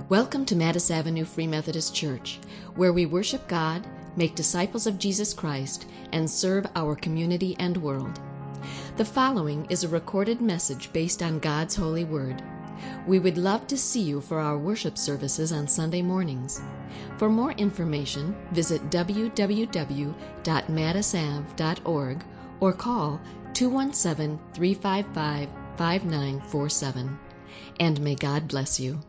Welcome to Mattis Avenue Free Methodist Church, where we worship God, make disciples of Jesus Christ, and serve our community and world. The following is a recorded message based on God's holy word. We would love to see you for our worship services on Sunday mornings. For more information, visit www.mattisav.org or call 217-355-5947. And may God bless you.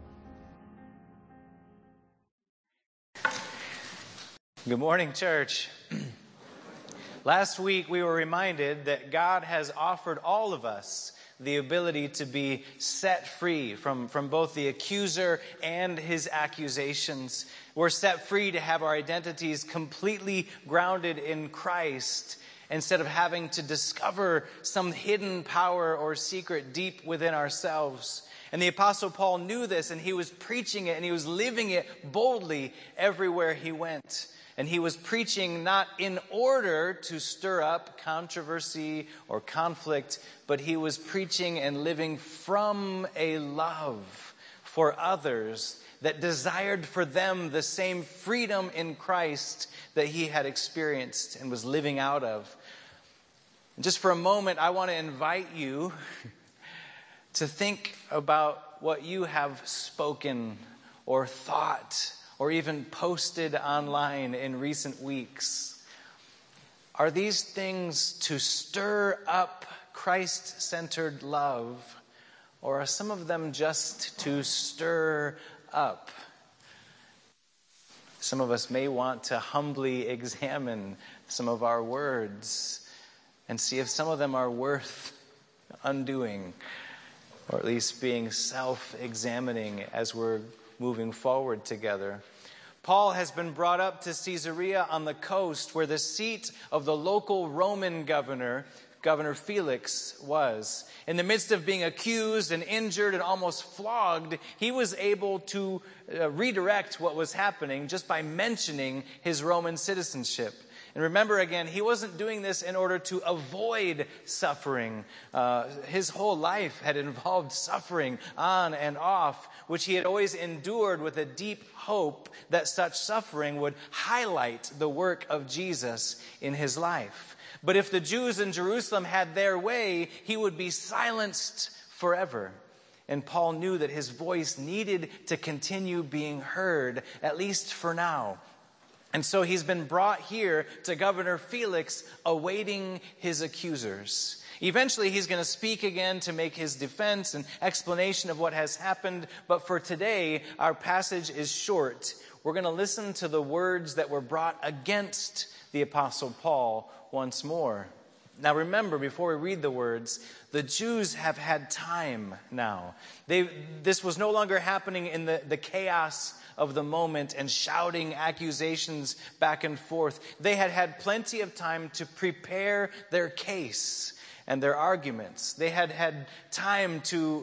Good morning, church. Last week we were reminded that God has offered all of us the ability to be set free from both the accuser and his accusations. We're set free to have our identities completely grounded in Christ instead of having to discover some hidden power or secret deep within ourselves. And the Apostle Paul knew this, and he was preaching it, and he was living it boldly everywhere he went. And he was preaching not in order to stir up controversy or conflict, but he was preaching and living from a love for others that desired for them the same freedom in Christ that he had experienced and was living out of. And just for a moment, I want to invite you to think about what you have spoken or thought or even posted online in recent weeks. Are these things to stir up Christ-centered love, or are some of them just to stir up? Some of us may want to humbly examine some of our words and see if some of them are worth undoing, or at least being self-examining as we're moving forward together. Paul has been brought up to Caesarea on the coast, where the seat of the local Roman governor, Governor Felix, was. In the midst of being accused and injured and almost flogged, he was able to redirect what was happening just by mentioning his Roman citizenship. And remember again, he wasn't doing this in order to avoid suffering. His whole life had involved suffering on and off, which he had always endured with a deep hope that such suffering would highlight the work of Jesus in his life. But if the Jews in Jerusalem had their way, he would be silenced forever. And Paul knew that his voice needed to continue being heard, at least for now. And so he's been brought here to Governor Felix, awaiting his accusers. Eventually he's going to speak again to make his defense and explanation of what has happened. But for today, our passage is short. We're going to listen to the words that were brought against the Apostle Paul once more. Now remember, before we read the words, the Jews have had time now. This was no longer happening in the chaos of the moment and shouting accusations back and forth. They had had plenty of time to prepare their case and their arguments. They had had time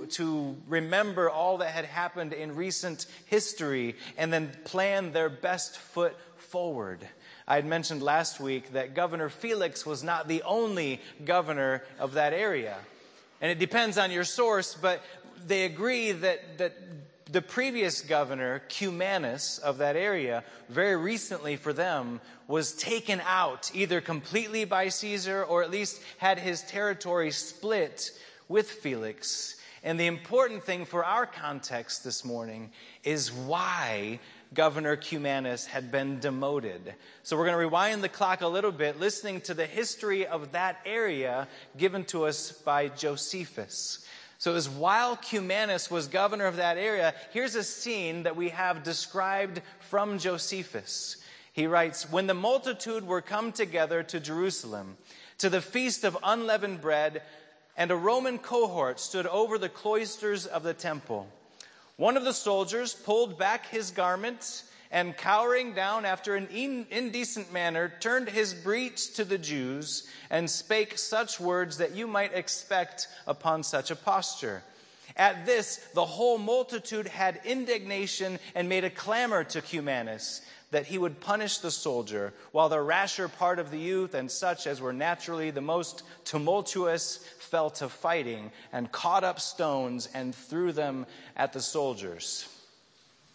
to remember all that had happened in recent history and then plan their best foot forward. I had mentioned last week that Governor Felix was not the only governor of that area. And it depends on your source, but they agree that the previous governor, Cumanus, of that area, very recently for them, was taken out, either completely by Caesar or at least had his territory split with Felix. And the important thing for our context this morning is why Governor Cumanus had been demoted. So we're going to rewind the clock a little bit, listening to the history of that area given to us by Josephus. So it was while Cumanus was governor of that area. Here's a scene that we have described from Josephus. He writes, "When the multitude were come together to Jerusalem, to the feast of unleavened bread, and a Roman cohort stood over the cloisters of the temple. One of the soldiers pulled back his garment and, cowering down after an indecent manner, turned his breech to the Jews and spake such words that you might expect upon such a posture. At this, the whole multitude had indignation and made a clamor to Cumanus that he would punish the soldier, while the rasher part of the youth and such as were naturally the most tumultuous fell to fighting and caught up stones and threw them at the soldiers."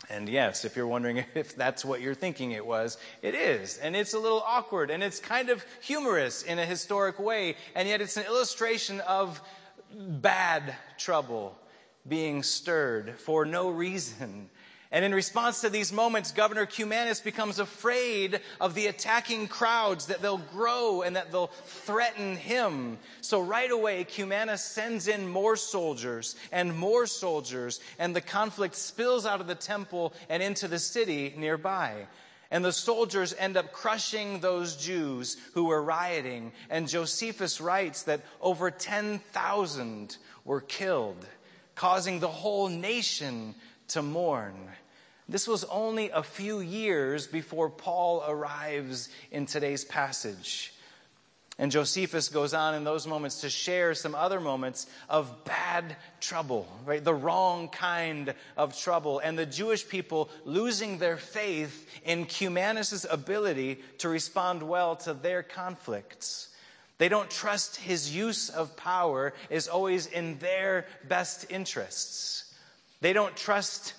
And yes, if you're wondering if that's what you're thinking it was, it is. And it's a little awkward, and it's kind of humorous in a historic way, and yet it's an illustration of bad trouble being stirred for no reason. And in response to these moments, Governor Cumanus becomes afraid of the attacking crowds, that they'll grow and that they'll threaten him. So right away, Cumanus sends in more soldiers, and the conflict spills out of the temple and into the city nearby. And the soldiers end up crushing those Jews who were rioting. And Josephus writes that over 10,000 were killed, causing the whole nation to mourn. This was only a few years before Paul arrives in today's passage. And Josephus goes on in those moments to share some other moments of bad trouble, right? The wrong kind of trouble, and the Jewish people losing their faith in Cumanus' ability to respond well to their conflicts. They don't trust his use of power is always in their best interests. They don't trust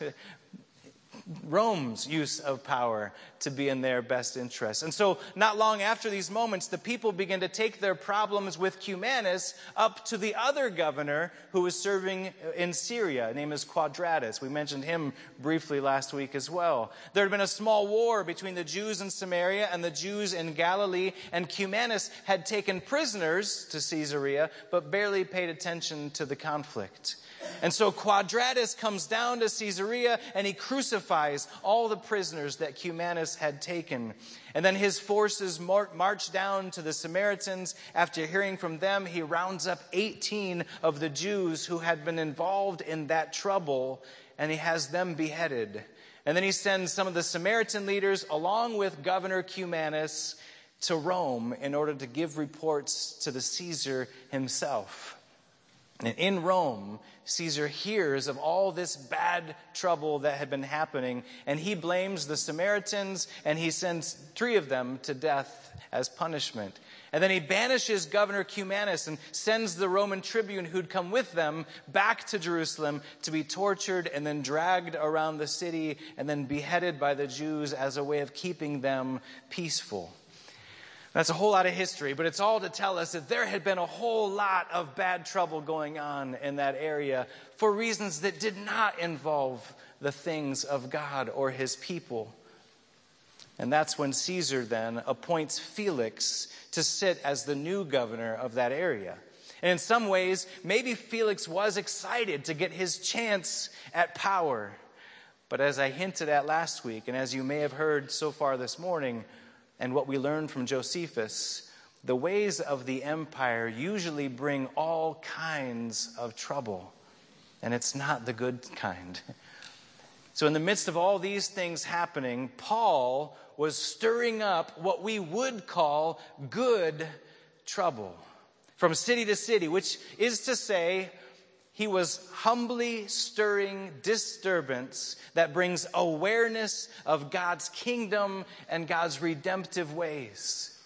Rome's use of power to be in their best interest. And so not long after these moments, the people begin to take their problems with Cumanus up to the other governor who was serving in Syria. His name is Quadratus. We mentioned him briefly last week as well. There had been a small war between the Jews in Samaria and the Jews in Galilee, and Cumanus had taken prisoners to Caesarea, but barely paid attention to the conflict. And so Quadratus comes down to Caesarea, and he crucifies all the prisoners that Cumanus had taken. And then his forces march down to the Samaritans. After hearing from them, he rounds up 18 of the Jews who had been involved in that trouble, and he has them beheaded. And then he sends some of the Samaritan leaders, along with Governor Cumanus, to Rome in order to give reports to the Caesar himself. And in Rome, Caesar hears of all this bad trouble that had been happening, and he blames the Samaritans, and he sends 3 of them to death as punishment. And then he banishes Governor Cumanus and sends the Roman tribune who'd come with them back to Jerusalem to be tortured and then dragged around the city and then beheaded by the Jews as a way of keeping them peaceful. That's a whole lot of history, but it's all to tell us that there had been a whole lot of bad trouble going on in that area for reasons that did not involve the things of God or his people. And that's when Caesar then appoints Felix to sit as the new governor of that area. And in some ways, maybe Felix was excited to get his chance at power. But as I hinted at last week, and as you may have heard so far this morning, and what we learned from Josephus, the ways of the empire usually bring all kinds of trouble. And it's not the good kind. So in the midst of all these things happening, Paul was stirring up what we would call good trouble from city to city, which is to say, he was humbly stirring disturbance that brings awareness of God's kingdom and God's redemptive ways.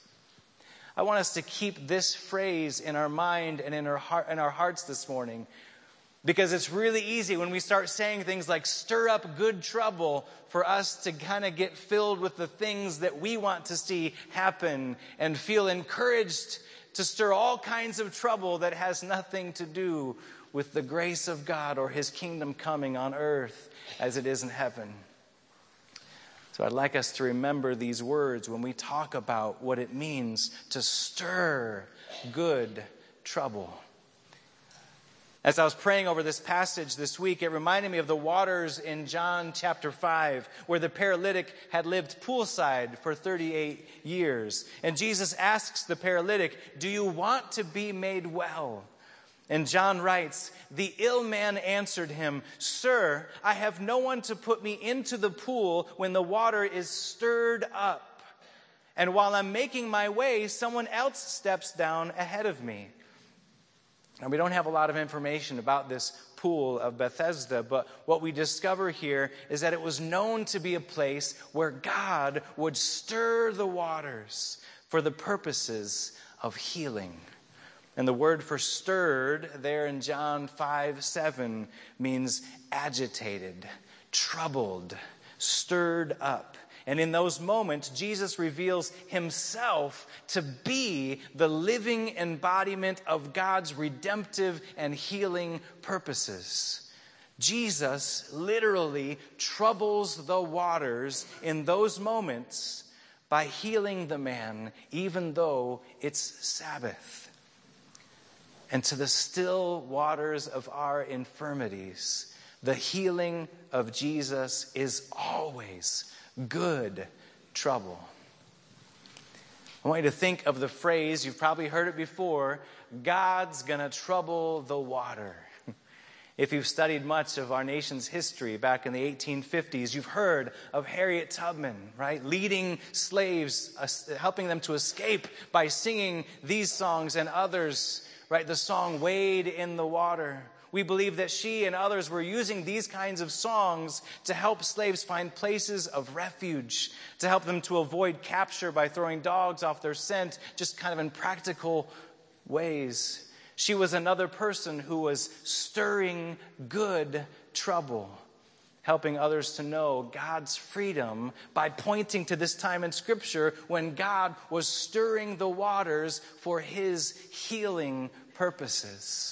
I want us to keep this phrase in our mind and in our hearts this morning, because it's really easy when we start saying things like stir up good trouble for us to kind of get filled with the things that we want to see happen and feel encouraged to stir all kinds of trouble that has nothing to do with the grace of God or his kingdom coming on earth as it is in heaven. So I'd like us to remember these words when we talk about what it means to stir good trouble. As I was praying over this passage this week, it reminded me of the waters in John chapter 5, where the paralytic had lived poolside for 38 years. And Jesus asks the paralytic, "Do you want to be made well?" And John writes, "The ill man answered him, 'Sir, I have no one to put me into the pool when the water is stirred up. And while I'm making my way, someone else steps down ahead of me.'" Now, we don't have a lot of information about this pool of Bethesda, but what we discover here is that it was known to be a place where God would stir the waters for the purposes of healing. And the word for stirred there in John 5:7 means agitated, troubled, stirred up. And in those moments, Jesus reveals himself to be the living embodiment of God's redemptive and healing purposes. Jesus literally troubles the waters in those moments by healing the man, even though it's Sabbath. And to the still waters of our infirmities, the healing of Jesus is always good trouble. I want you to think of the phrase, you've probably heard it before, God's gonna trouble the water. If you've studied much of our nation's history back in the 1850s, you've heard of Harriet Tubman, right? Leading slaves, helping them to escape by singing these songs and others, right? The song Wade in the Water. We believe that she and others were using these kinds of songs to help slaves find places of refuge, to help them to avoid capture by throwing dogs off their scent, just kind of in practical ways. She was another person who was stirring good trouble, helping others to know God's freedom by pointing to this time in Scripture when God was stirring the waters for his healing purposes.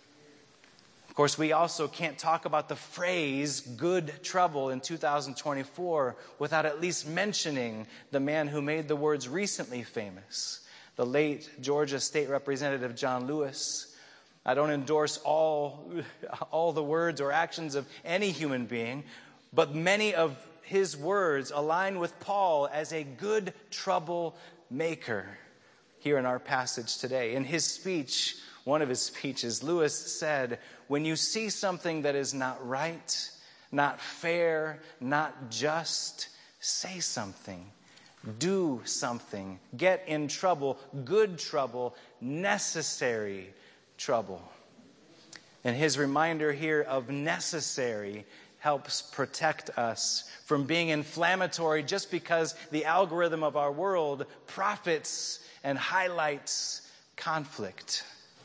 Of course, we also can't talk about the phrase good trouble in 2024 without at least mentioning the man who made the words recently famous, the late Georgia State Representative John Lewis. I don't endorse all the words or actions of any human being, but many of his words align with Paul as a good trouble maker here in our passage today. In his speech, one of his speeches, Lewis said, when you see something that is not right, not fair, not just, say something, do something, get in trouble, good trouble, necessary trouble. And his reminder here of necessary helps protect us from being inflammatory just because the algorithm of our world profits and highlights conflict.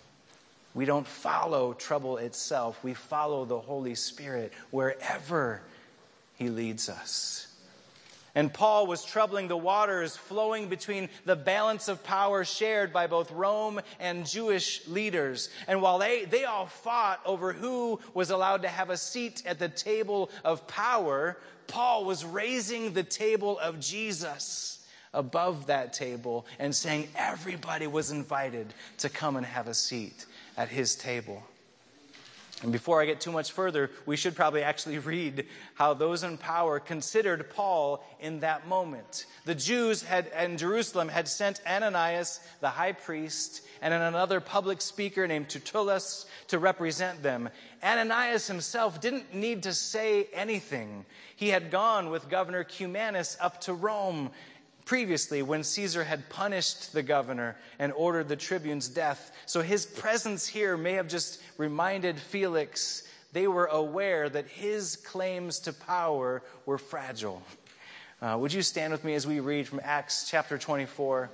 We don't follow trouble itself. We follow the Holy Spirit wherever he leads us. And Paul was troubling the waters flowing between the balance of power shared by both Rome and Jewish leaders. And while they all fought over who was allowed to have a seat at the table of power, Paul was raising the table of Jesus above that table and saying everybody was invited to come and have a seat at his table. And before I get too much further, we should probably actually read how those in power considered Paul in that moment. The Jews in Jerusalem had sent Ananias, the high priest, and another public speaker named Tertullus to represent them. Ananias himself didn't need to say anything. He had gone with Governor Cumanus up to Rome previously when Caesar had punished the governor and ordered the tribune's death. So his presence here may have just reminded Felix they were aware that his claims to power were fragile. Would you stand with me as we read from Acts chapter 24?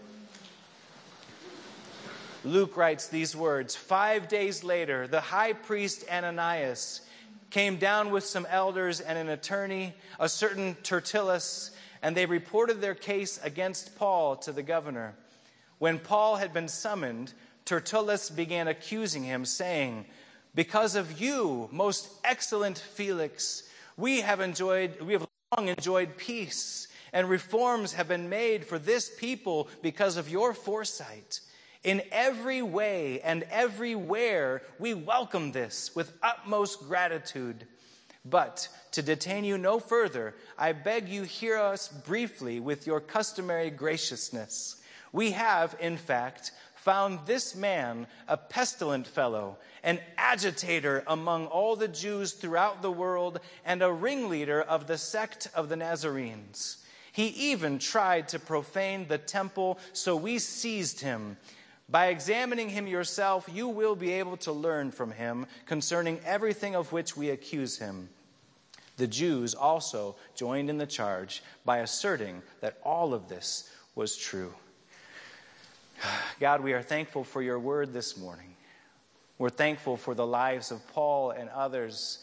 Luke writes these words, 5 days later, the high priest Ananias came down with some elders and an attorney, a certain Tertullus, and they reported their case against Paul to the governor. When Paul had been summoned, Tertullus began accusing him, saying, because of you, most excellent Felix, we have long enjoyed peace, and reforms have been made for this people because of your foresight. In every way and everywhere, we welcome this with utmost gratitude. But to detain you no further, I beg you hear us briefly with your customary graciousness. We have, in fact, found this man a pestilent fellow, an agitator among all the Jews throughout the world, and a ringleader of the sect of the Nazarenes. He even tried to profane the temple, so we seized him. By examining him yourself, you will be able to learn from him concerning everything of which we accuse him. The Jews also joined in the charge by asserting that all of this was true. God, we are thankful for your word this morning. We're thankful for the lives of Paul and others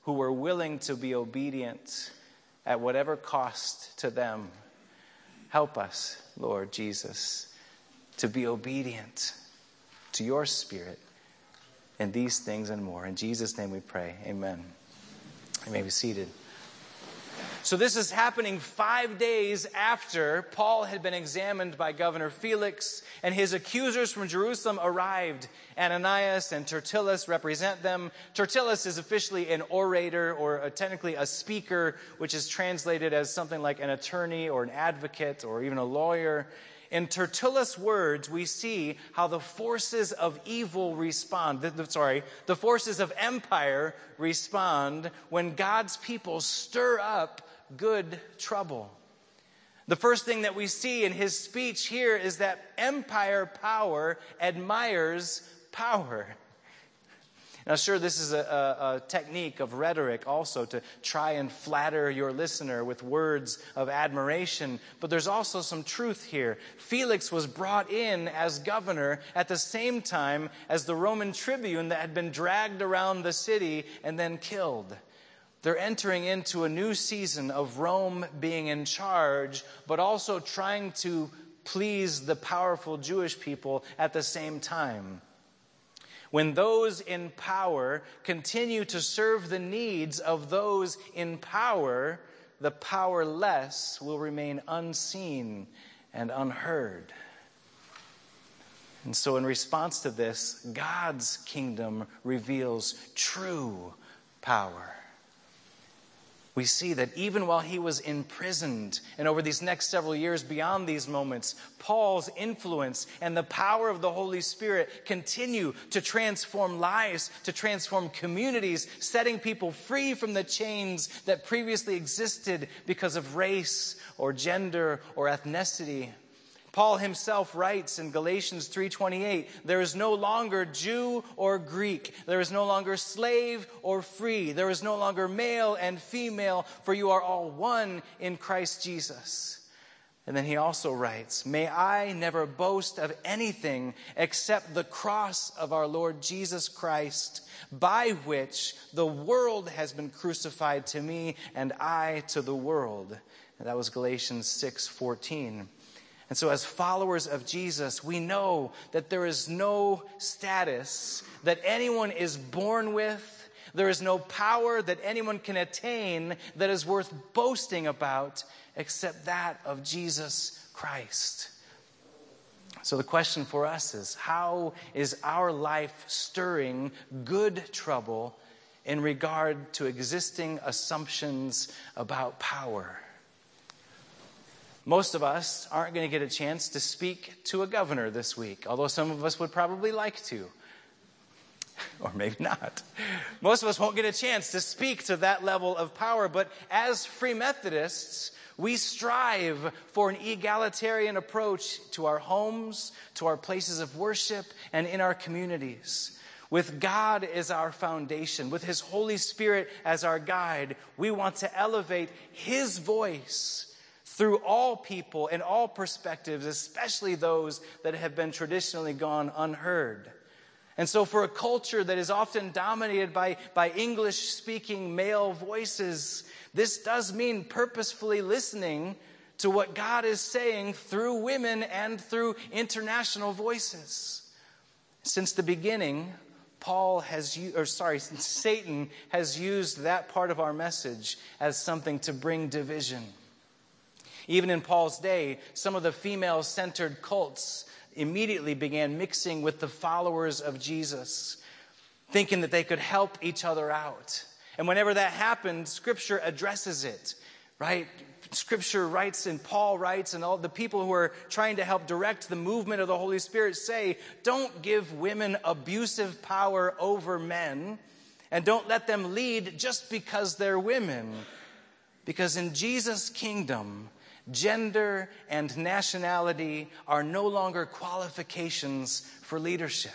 who were willing to be obedient at whatever cost to them. Help us, Lord Jesus, to be obedient to your Spirit in these things and more. In Jesus' name we pray. Amen. You may be seated. So this is happening 5 days after Paul had been examined by Governor Felix, and his accusers from Jerusalem arrived. Ananias and Tertullus represent them. Tertullus is officially an orator, or technically a speaker, which is translated as something like an attorney or an advocate or even a lawyer. In Tertullus' words, we see how the forces of evil respond. The forces of empire respond when God's people stir up good trouble. The first thing that we see in his speech here is that empire power admires power. Now, sure, this is a technique of rhetoric also to try and flatter your listener with words of admiration, but there's also some truth here. Felix was brought in as governor at the same time as the Roman tribune that had been dragged around the city and then killed. They're entering into a new season of Rome being in charge, but also trying to please the powerful Jewish people at the same time. When those in power continue to serve the needs of those in power, the powerless will remain unseen and unheard. And so in response to this, God's kingdom reveals true power. We see that even while he was imprisoned, and over these next several years beyond these moments, Paul's influence and the power of the Holy Spirit continue to transform lives, to transform communities, setting people free from the chains that previously existed because of race or gender or ethnicity. Paul himself writes in Galatians 3:28, there is no longer Jew or Greek. There is no longer slave or free. There is no longer male and female, for you are all one in Christ Jesus. And then he also writes, may I never boast of anything except the cross of our Lord Jesus Christ, by which the world has been crucified to me and I to the world. And that was Galatians 6:14. And so as followers of Jesus, we know that there is no status that anyone is born with. There is no power that anyone can attain that is worth boasting about except that of Jesus Christ. So the question for us is, how is our life stirring good trouble in regard to existing assumptions about power? Most of us aren't going to get a chance to speak to a governor this week, although some of us would probably like to. Or maybe not. Most of us won't get a chance to speak to that level of power, but as Free Methodists, we strive for an egalitarian approach to our homes, to our places of worship, and in our communities. With God as our foundation, with His Holy Spirit as our guide, we want to elevate His voice through all people and all perspectives, especially those that have been traditionally gone unheard. And so for a culture that is often dominated by English-speaking male voices, this does mean purposefully listening to what God is saying through women and through international voices. Since the beginning, Satan has used that part of our message as something to bring division. Even in Paul's day, some of the female-centered cults immediately began mixing with the followers of Jesus, thinking that they could help each other out. And whenever that happened, Scripture addresses it, right? Scripture writes and Paul writes, and all the people who are trying to help direct the movement of the Holy Spirit say, don't give women abusive power over men, and don't let them lead just because they're women. Because in Jesus' kingdom, gender and nationality are no longer qualifications for leadership.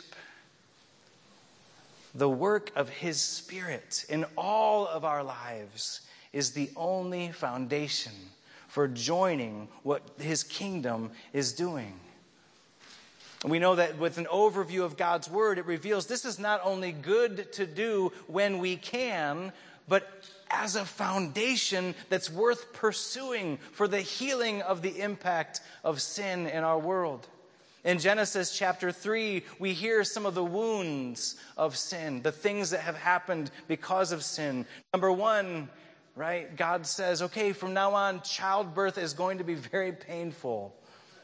The work of His Spirit in all of our lives is the only foundation for joining what His kingdom is doing. And we know that with an overview of God's Word, it reveals this is not only good to do when we can, but as a foundation that's worth pursuing for the healing of the impact of sin in our world. In Genesis chapter 3, we hear some of the wounds of sin, the things that have happened because of sin. Number one, right, God says, okay, from now on, childbirth is going to be very painful.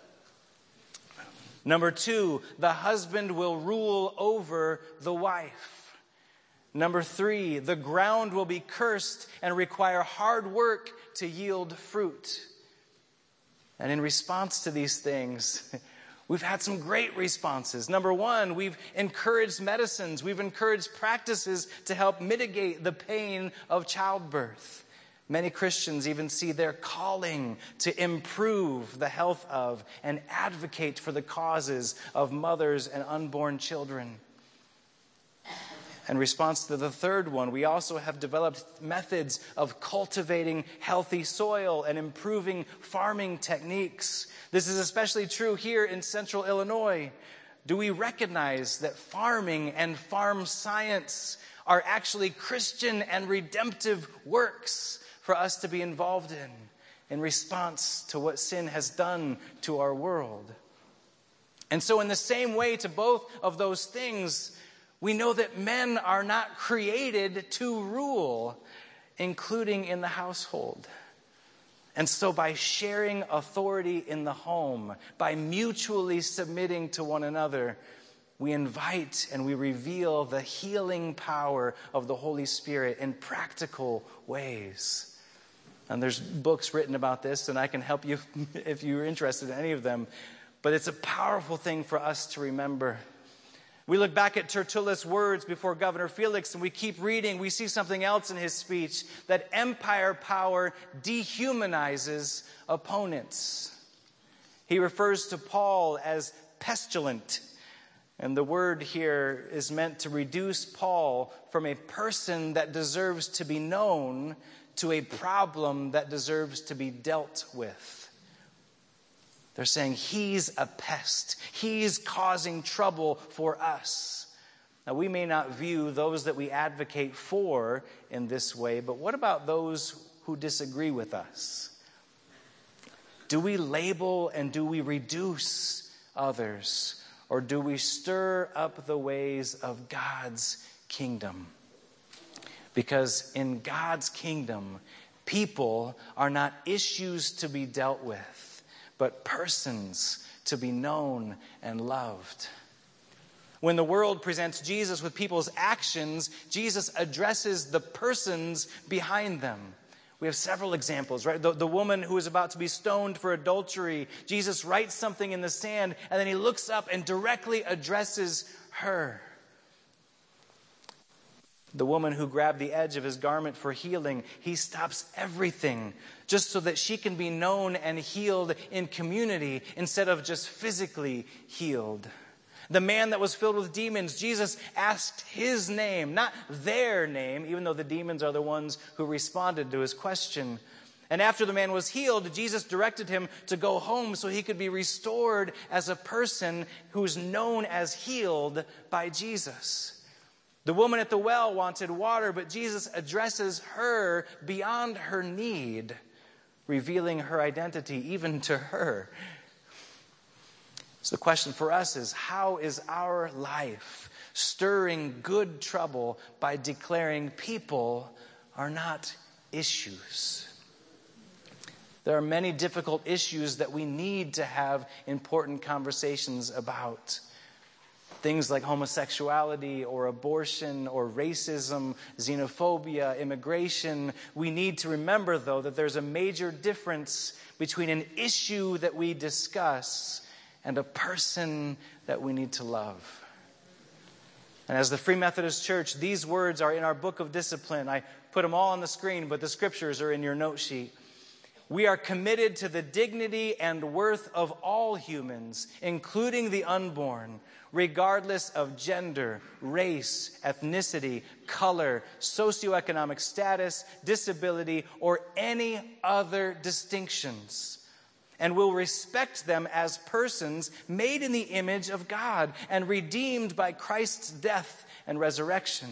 Number two, the husband will rule over the wife. Number three, the ground will be cursed and require hard work to yield fruit. And in response to these things, we've had some great responses. Number one, we've encouraged medicines. We've encouraged practices to help mitigate the pain of childbirth. Many Christians even see their calling to improve the health of and advocate for the causes of mothers and unborn children. In response to the third one, we also have developed methods of cultivating healthy soil and improving farming techniques. This is especially true here in central Illinois. Do we recognize that farming and farm science are actually Christian and redemptive works for us to be involved in response to what sin has done to our world? And so in the same way to both of those things, we know that men are not created to rule, including in the household. And so by sharing authority in the home, by mutually submitting to one another, we invite and we reveal the healing power of the Holy Spirit in practical ways. And there's books written about this, and I can help you if you're interested in any of them. But it's a powerful thing for us to remember. We look back at Tertullus' words before Governor Felix, and we keep reading. We see something else in his speech, that empire power dehumanizes opponents. He refers to Paul as pestilent, and the word here is meant to reduce Paul from a person that deserves to be known to a problem that deserves to be dealt with. They're saying he's a pest. He's causing trouble for us. Now, we may not view those that we advocate for in this way, but what about those who disagree with us? Do we label and do we reduce others, or do we stir up the ways of God's kingdom? Because in God's kingdom, people are not issues to be dealt with, but persons to be known and loved. When the world presents Jesus with people's actions, Jesus addresses the persons behind them. We have several examples, right? The woman who is about to be stoned for adultery, Jesus writes something in the sand, and then he looks up and directly addresses her. The woman who grabbed the edge of his garment for healing, he stops everything just so that she can be known and healed in community instead of just physically healed. The man that was filled with demons, Jesus asked his name, not their name, even though the demons are the ones who responded to his question. And after the man was healed, Jesus directed him to go home so he could be restored as a person who's known as healed by Jesus. The woman at the well wanted water, but Jesus addresses her beyond her need, revealing her identity even to her. So the question for us is, how is our life stirring good trouble by declaring people are not issues? There are many difficult issues that we need to have important conversations about. Things like homosexuality or abortion or racism, xenophobia, immigration. We need to remember, though, that there's a major difference between an issue that we discuss and a person that we need to love. And as the Free Methodist Church, these words are in our book of discipline. I put them all on the screen, but the scriptures are in your note sheet. We are committed to the dignity and worth of all humans, including the unborn, regardless of gender, race, ethnicity, color, socioeconomic status, disability, or any other distinctions. And will respect them as persons made in the image of God and redeemed by Christ's death and resurrection.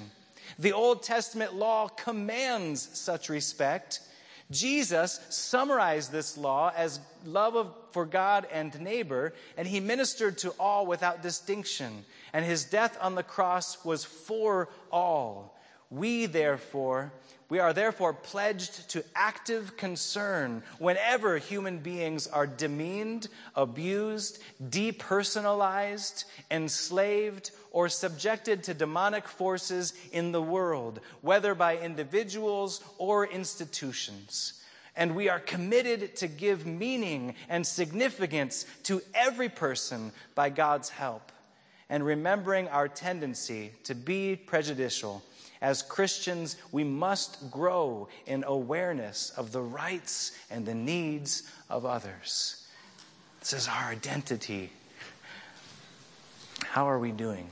The Old Testament law commands such respect. Jesus summarized this law as love for God and neighbor, and he ministered to all without distinction, and his death on the cross was for all. We are therefore pledged to active concern whenever human beings are demeaned, abused, depersonalized, enslaved, or subjected to demonic forces in the world, whether by individuals or institutions. And we are committed to give meaning and significance to every person by God's help, and remembering our tendency to be prejudicial. As Christians, we must grow in awareness of the rights and the needs of others. This is our identity. How are we doing?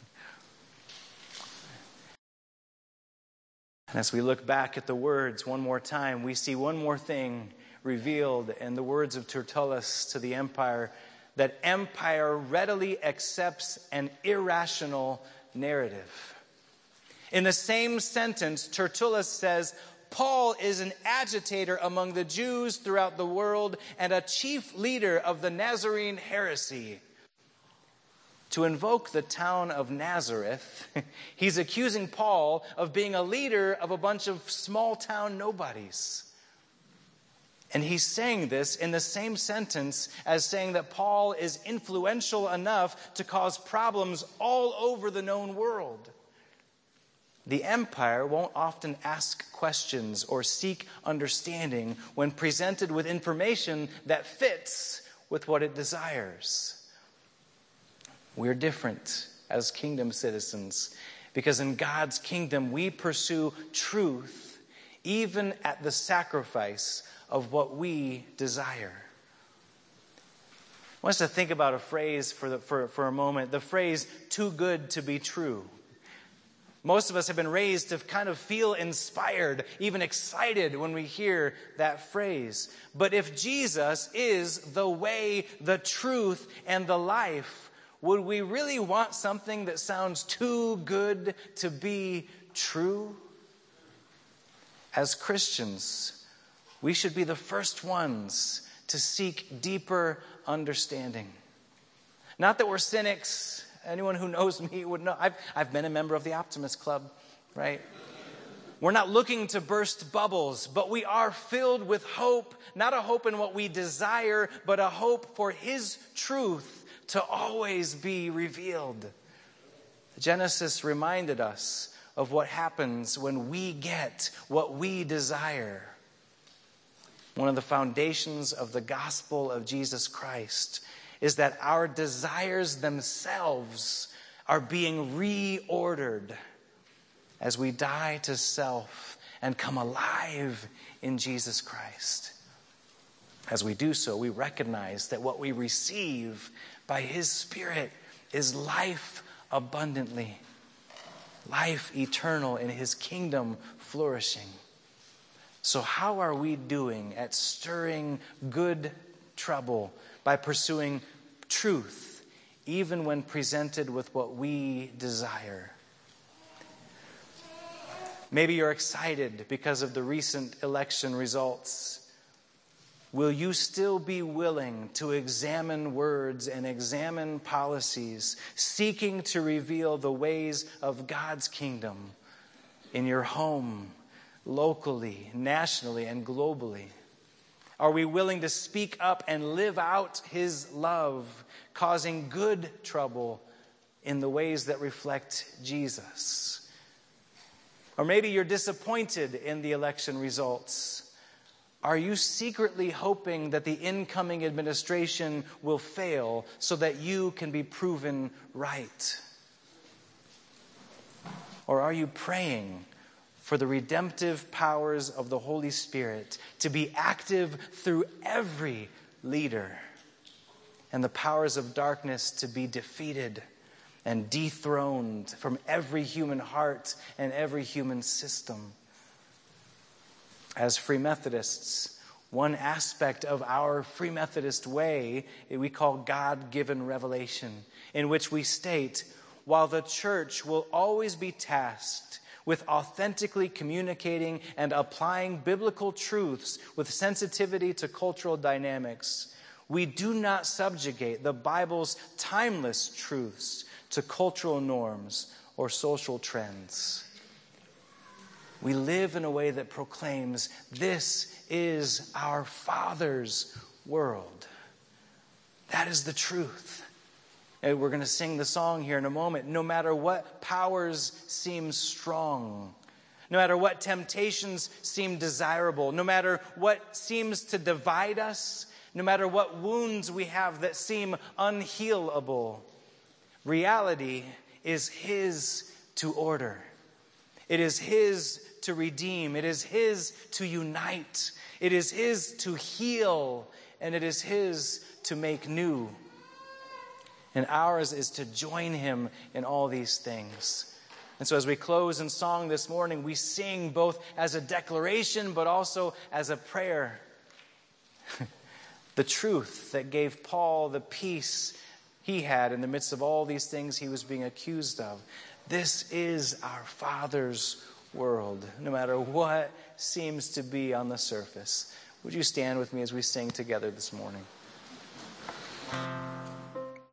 And as we look back at the words one more time, we see one more thing revealed in the words of Tertullus to the empire, that empire readily accepts an irrational narrative. In the same sentence, Tertullus says, Paul is an agitator among the Jews throughout the world and a chief leader of the Nazarene heresy. To invoke the town of Nazareth, he's accusing Paul of being a leader of a bunch of small-town nobodies. And he's saying this in the same sentence as saying that Paul is influential enough to cause problems all over the known world. The empire won't often ask questions or seek understanding when presented with information that fits with what it desires. We're different as kingdom citizens because in God's kingdom we pursue truth even at the sacrifice of what we desire. I want us to think about a phrase for a moment. The phrase, too good to be true. Most of us have been raised to kind of feel inspired, even excited when we hear that phrase. But if Jesus is the way, the truth, and the life, would we really want something that sounds too good to be true? As Christians, we should be the first ones to seek deeper understanding. Not that we're cynics. Anyone who knows me would know. I've been a member of the Optimist Club, right? We're not looking to burst bubbles, but we are filled with hope. Not a hope in what we desire, but a hope for His truth to always be revealed. Genesis reminded us of what happens when we get what we desire. One of the foundations of the gospel of Jesus Christ is that our desires themselves are being reordered as we die to self and come alive in Jesus Christ. As we do so, we recognize that what we receive by His Spirit is life abundantly, life eternal in His kingdom flourishing. So how are we doing at stirring good trouble by pursuing truth, even when presented with what we desire? Maybe you're excited because of the recent election results. Will you still be willing to examine words and examine policies, seeking to reveal the ways of God's kingdom in your home, locally, nationally, and globally? Are we willing to speak up and live out His love, causing good trouble in the ways that reflect Jesus? Or maybe you're disappointed in the election results. Are you secretly hoping that the incoming administration will fail so that you can be proven right? Or are you praying for the redemptive powers of the Holy Spirit to be active through every leader, and the powers of darkness to be defeated and dethroned from every human heart and every human system? As Free Methodists, one aspect of our Free Methodist way we call God-given revelation, in which we state, while the church will always be tasked with authentically communicating and applying biblical truths with sensitivity to cultural dynamics, we do not subjugate the Bible's timeless truths to cultural norms or social trends. We live in a way that proclaims this is our Father's world. That is the truth. And we're going to sing the song here in a moment. No matter what powers seem strong, no matter what temptations seem desirable, no matter what seems to divide us, no matter what wounds we have that seem unhealable, reality is His to order. It is His to redeem. It is His to unite. It is His to heal. And it is His to make new. And ours is to join Him in all these things. And so as we close in song this morning, we sing both as a declaration but also as a prayer. The truth that gave Paul the peace he had in the midst of all these things he was being accused of. This is our Father's world, no matter what seems to be on the surface. Would you stand with me as we sing together this morning?